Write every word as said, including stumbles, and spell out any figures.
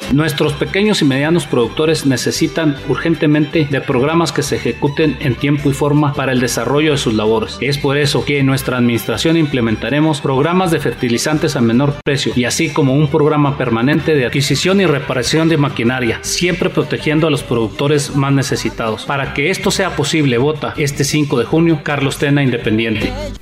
Nuestros pequeños y medianos productores necesitan urgentemente de programas que se ejecuten en tiempo y forma para el desarrollo de sus labores. Es por eso que en nuestra administración implementaremos programas de fertilizantes a menor precio y así como un programa permanente de adquisición y reparación de maquinaria, siempre protegiendo a los productores más necesitados. Para que esto sea posible, vota este cinco de junio Carlos Tena Independiente.